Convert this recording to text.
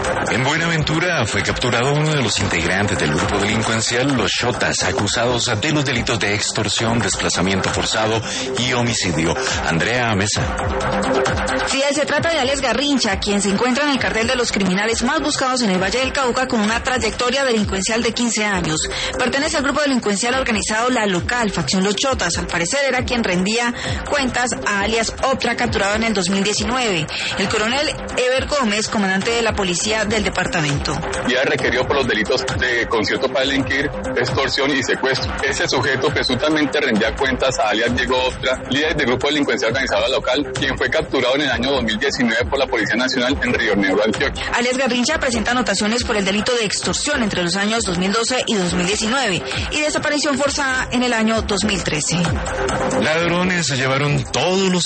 En Buenaventura fue capturado uno de los integrantes del grupo delincuencial Los Xotas, acusados de los delitos de extorsión, desplazamiento forzado y homicidio. Andrea Mesa. Fidel, se trata de alias Garrincha, quien se encuentra en el cartel de los criminales más buscados en el Valle del Cauca con una trayectoria delincuencial de 15 años. Pertenece al grupo delincuencial organizado La Local, facción Los Xotas. Al parecer era quien rendía cuentas a alias Optra, capturado en el 2019. El coronel Ever Gómez, comandante de la policía del departamento. Ya requirió por los delitos de concierto para delinquir, extorsión y secuestro. Ese sujeto presuntamente rendía cuentas a alias Diego Optra, líder del grupo delincuencial organizado La Local, quien fue capturado en el año 2019 por la Policía Nacional en Río Negro, Antioquia. Alias Garrincha presenta anotaciones por el delito de extorsión entre los años 2012 y 2019 y desaparición forzada en el año 2013. Ladrones se llevaron todos los